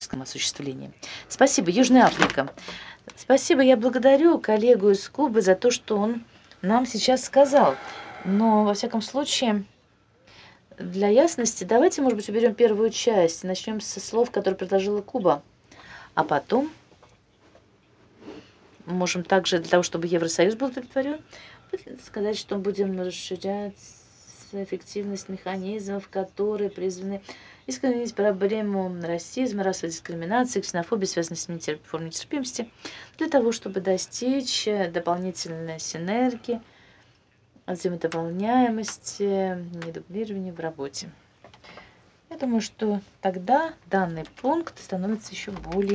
практическом осуществлении. Спасибо, Южная Африка. Спасибо, я благодарю коллегу из Кубы за то, что он нам сейчас сказал. Но, во всяком случае, для ясности, давайте, может быть, уберем первую часть. Начнем со слов, которые предложила Куба. А потом можем также, для того, чтобы Евросоюз был удовлетворен, сказать, что будем расширять эффективность механизмов, которые призваны искоренить проблему расизма, расовой дискриминации, ксенофобии, связанной с формой нетерпимости, для того, чтобы достичь дополнительной синергии, взаимодополняемости, недублирования в работе. Я думаю, что тогда данный пункт становится еще более